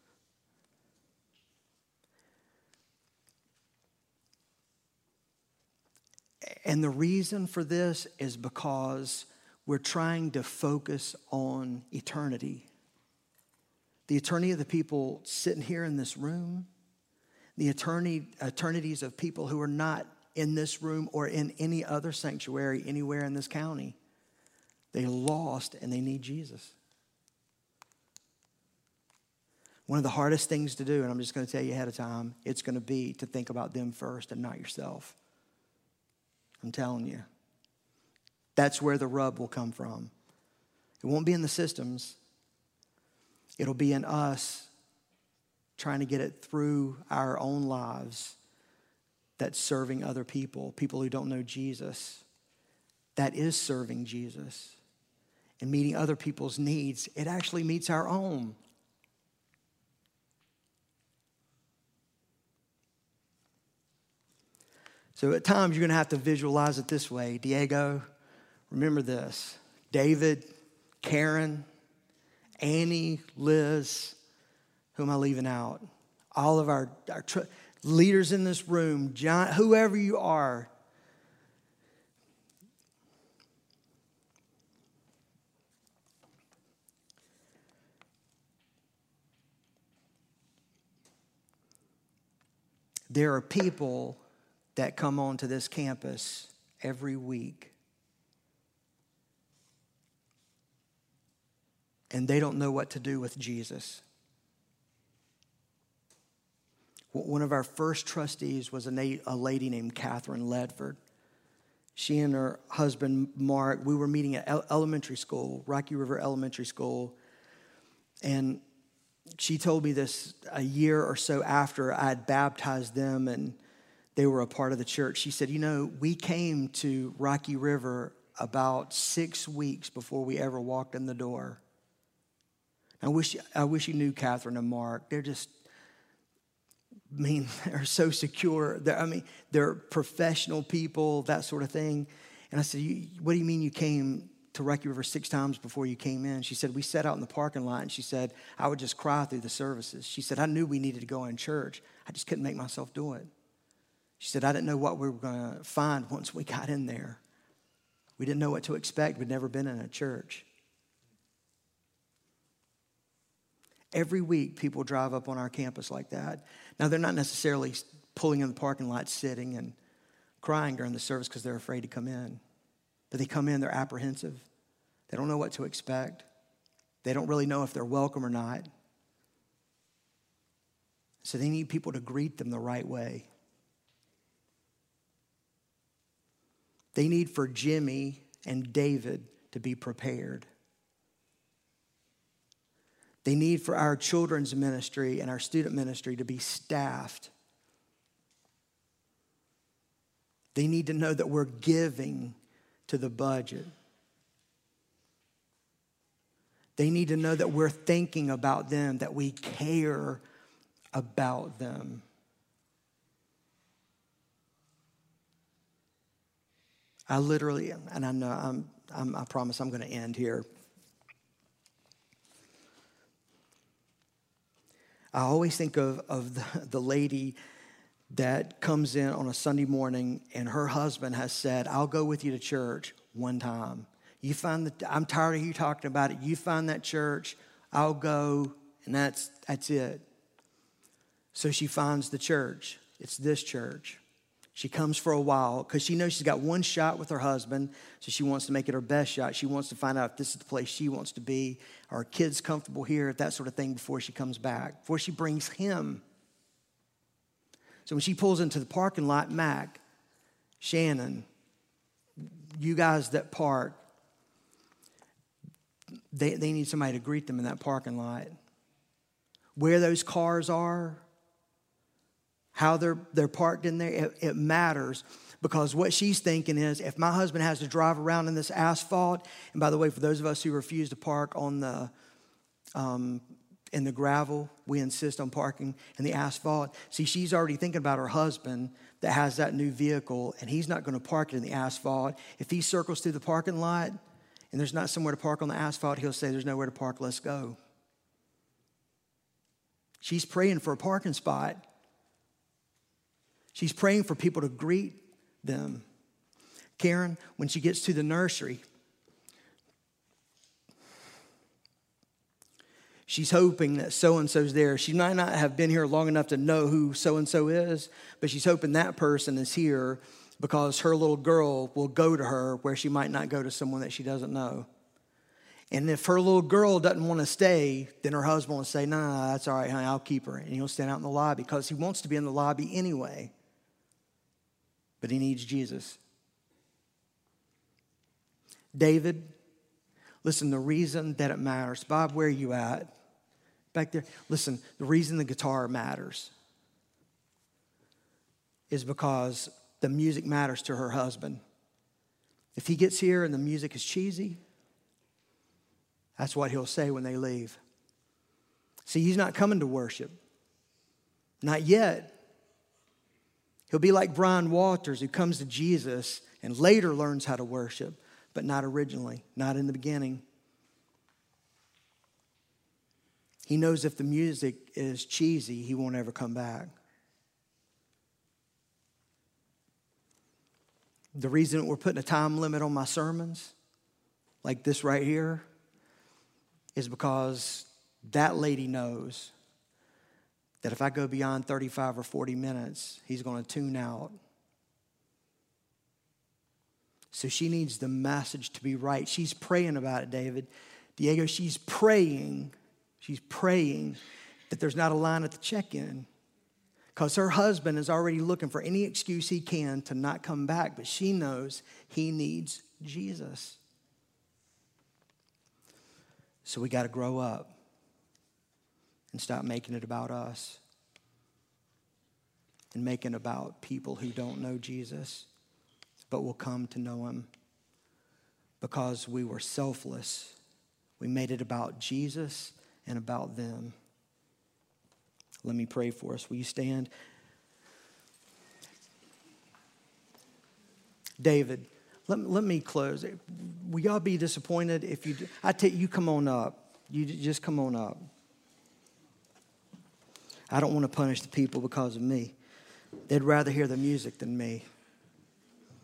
And the reason for this is because we're trying to focus on eternity. The eternity of the people sitting here in this room, the eternities of people who are not in this room or in any other sanctuary anywhere in this county. They lost and they need Jesus. One of the hardest things to do, and I'm just going to tell you ahead of time, it's going to be to think about them first and not yourself. I'm telling you. That's where the rub will come from. It won't be in the systems. It'll be in us trying to get it through our own lives. That's serving other people who don't know Jesus. That is serving Jesus. And meeting other people's needs. It actually meets our own. So at times you're going to have to visualize it this way. Diego, remember this. David, Karen, Annie, Liz, who am I leaving out? All of our leaders in this room, John, whoever you are. There are people that come onto this campus every week, and they don't know what to do with Jesus. One of our first trustees was a lady named Catherine Ledford. She and her husband, Mark, we were meeting at elementary school, Rocky River Elementary School, and she told me this a year or so after I had baptized them and they were a part of the church. She said, we came to Rocky River about 6 weeks before we ever walked in the door. I wish you knew Catherine and Mark. They're so secure. They're professional people, that sort of thing. And I said, what do you mean you came to Rocky River 6 times before you came in? She said, we sat out in the parking lot, and she said, I would just cry through the services. She said, I knew we needed to go in church. I just couldn't make myself do it. She said, I didn't know what we were going to find once we got in there. We didn't know what to expect. We'd never been in a church. Every week, people drive up on our campus like that. Now, they're not necessarily pulling in the parking lot, sitting and crying during the service because they're afraid to come in. But they come in, they're apprehensive. They don't know what to expect. They don't really know if they're welcome or not. So they need people to greet them the right way. They need for Jimmy and David to be prepared. They need for our children's ministry and our student ministry to be staffed. They need to know that we're giving to the budget. They need to know that we're thinking about them, that we care about them. I literally, and I know I promise I'm going to end here. I always think of the lady that comes in on a Sunday morning and her husband has said, I'll go with you to church one time. You find that I'm tired of you talking about it. You find that church, I'll go, and that's it. So she finds the church. It's this church. She comes for a while because she knows she's got one shot with her husband, so she wants to make it her best shot. She wants to find out if this is the place she wants to be. Are her kids comfortable here? That sort of thing before she comes back, before she brings him. So when she pulls into the parking lot, Mac, Shannon, you guys that park, they need somebody to greet them in that parking lot. Where those cars are, how they're parked in there, it matters, because what she's thinking is, if my husband has to drive around in this asphalt, and by the way, for those of us who refuse to park on the in the gravel, we insist on parking in the asphalt. See, she's already thinking about her husband that has that new vehicle, and he's not going to park it in the asphalt. If he circles through the parking lot and there's not somewhere to park on the asphalt, he'll say, there's nowhere to park, let's go. She's praying for a parking spot. She's praying for people to greet them. Karen, when she gets to the nursery, she's hoping that so-and-so's there. She might not have been here long enough to know who so-and-so is, but she's hoping that person is here because her little girl will go to her where she might not go to someone that she doesn't know. And if her little girl doesn't want to stay, then her husband will say, no, that's all right, honey, I'll keep her. And he'll stand out in the lobby because he wants to be in the lobby anyway. But he needs Jesus. David, listen, the reason that it matters, Bob, where are you at? Back there. Listen, the reason the guitar matters is because the music matters to her husband. If he gets here and the music is cheesy, that's what he'll say when they leave. See, he's not coming to worship. Not yet. He'll be like Brian Walters, who comes to Jesus and later learns how to worship, but not originally, not in the beginning. He knows if the music is cheesy, he won't ever come back. The reason we're putting a time limit on my sermons, like this right here, is because that lady knows that if I go beyond 35 or 40 minutes, he's going to tune out. So she needs the message to be right. She's praying about it, David. Diego, she's praying that there's not a line at the check-in, because her husband is already looking for any excuse he can to not come back, but she knows he needs Jesus. So we got to grow up and stop making it about us and making it about people who don't know Jesus but will come to know him because we were selfless. We made it about Jesus and about them. Let me pray for us. Will you stand? David, let me close. Will y'all be disappointed if you do? I tell you, come on up. You just come on up. I don't want to punish the people because of me. They'd rather hear the music than me.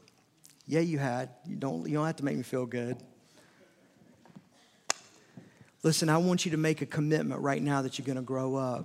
Yeah, you had. You don't have to make me feel good. Listen, I want you to make a commitment right now that you're going to grow up.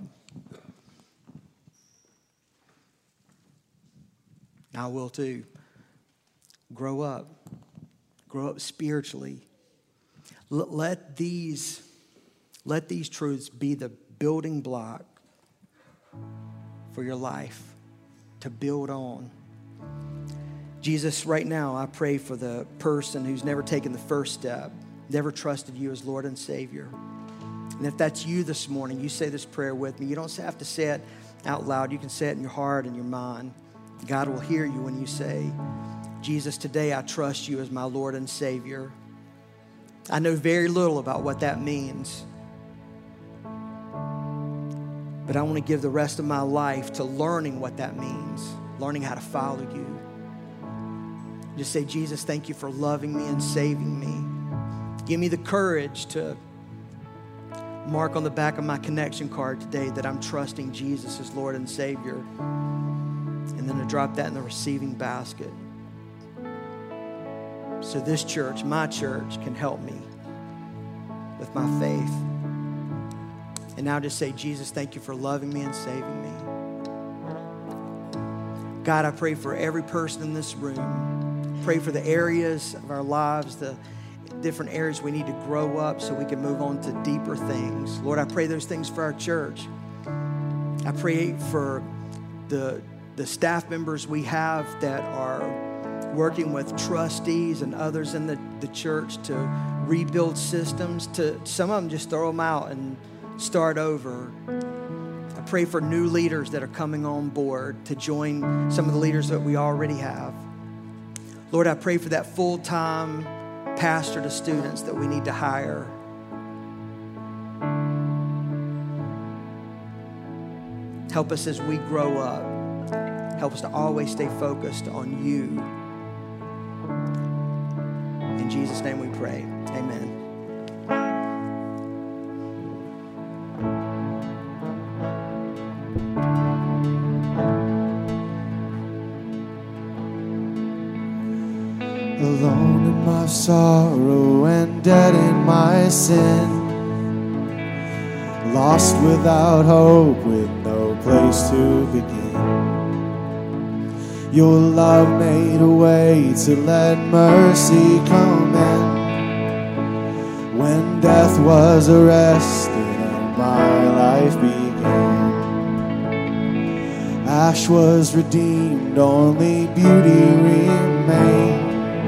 I will too. Grow up. Grow up spiritually. Let these truths be the building block for your life to build on. Jesus, right now, I pray for the person who's never taken the first step, never trusted you as Lord and Savior. And if that's you this morning, you say this prayer with me. You don't have to say it out loud. You can say it in your heart and your mind. God will hear you when you say, Jesus, today I trust you as my Lord and Savior. I know very little about what that means, but I want to give the rest of my life to learning what that means, learning how to follow you. Just say, Jesus, thank you for loving me and saving me. Give me the courage to mark on the back of my connection card today that I'm trusting Jesus as Lord and Savior, and then to drop that in the receiving basket. So this church, my church, can help me with my faith. And now just say, Jesus, thank you for loving me and saving me. God, I pray for every person in this room. Pray for the areas of our lives, the different areas we need to grow up so we can move on to deeper things. Lord, I pray those things for our church. I pray for the staff members we have that are working with trustees and others in the church to rebuild systems. To some of them, just throw them out and start over. I pray for new leaders that are coming on board to join some of the leaders that we already have. Lord, I pray for that full-time pastor to students that we need to hire. Help us as we grow up. Help us to always stay focused on you. In Jesus' name we pray. Amen. Alone in my sorrow and dead in my sin, lost without hope with no place to begin. Your love made a way to let mercy come in. When death was arrested and my life began, ash was redeemed, only beauty remains.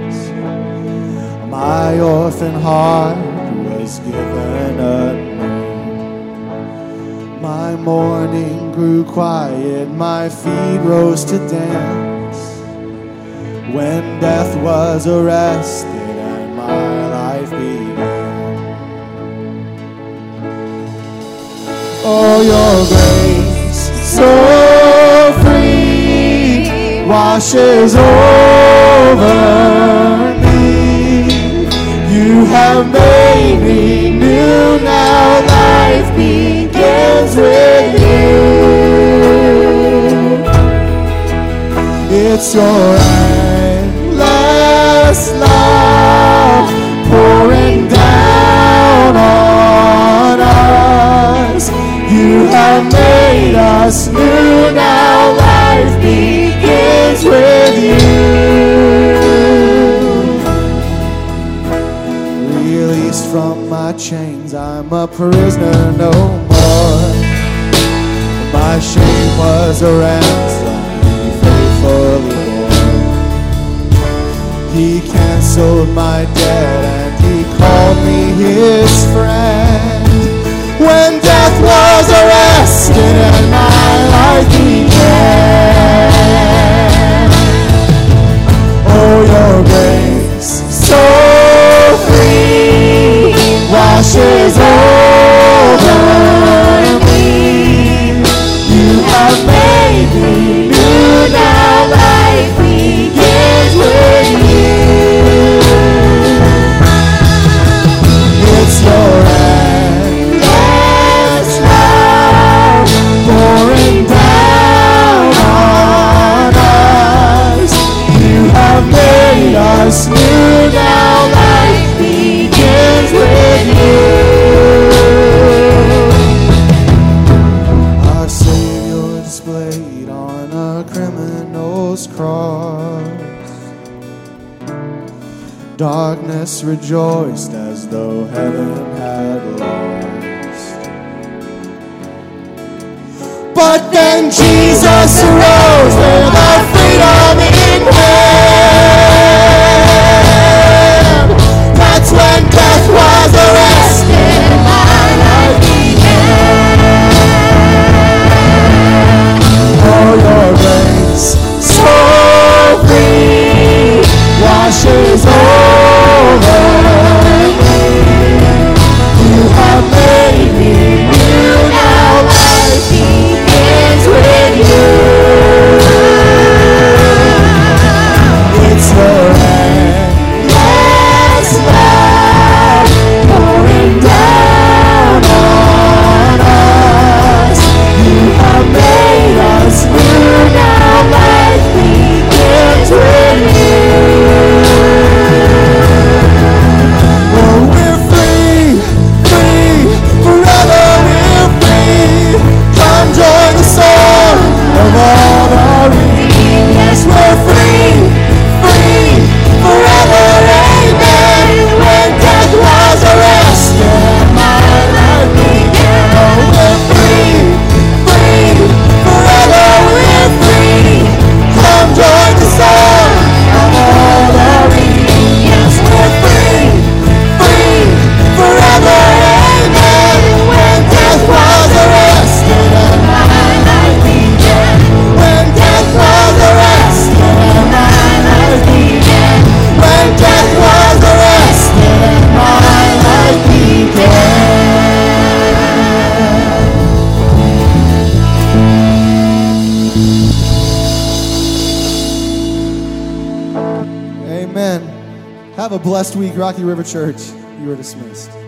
My orphan heart was given a name. My mourning grew quiet, my feet rose to dance. When death was arrested and my life began. Oh, your grace so free washes over me. You have made me new, now life begins with you. It's your endless love pouring down on us. You have made us new, now life begins with you. Released from my chains, I'm a prisoner no more. My shame was a ransom he faithfully bore. He canceled my debt and he called me his friend. When death was arrested and my life began. Oh, your grace so free washes over me. You have made me new, now life begins with you. It's your cross. Darkness rejoiced as though heaven had lost. But then Jesus arose with our freedom in hand. That's when death was arrested, my life began. Oh, your grace so free washes over me. You have made me new, now life begins with you. It's the endless love pouring down on us. You have made us new, now life begins with you. Oh, we're free, free, forever we're free. Come join the song of all our redeemed. Yes, we're free, free, forever, amen. When death was arrested, my life began. Oh, we're free, free, forever we're free. Come join the song of all our redeemed. Yes, we're free, free, forever, amen. When death was arrested and my life began. When death was arrested and my life began. When death was arrested and my life began. Amen. Have a blessed week, Rocky River Church. You are dismissed.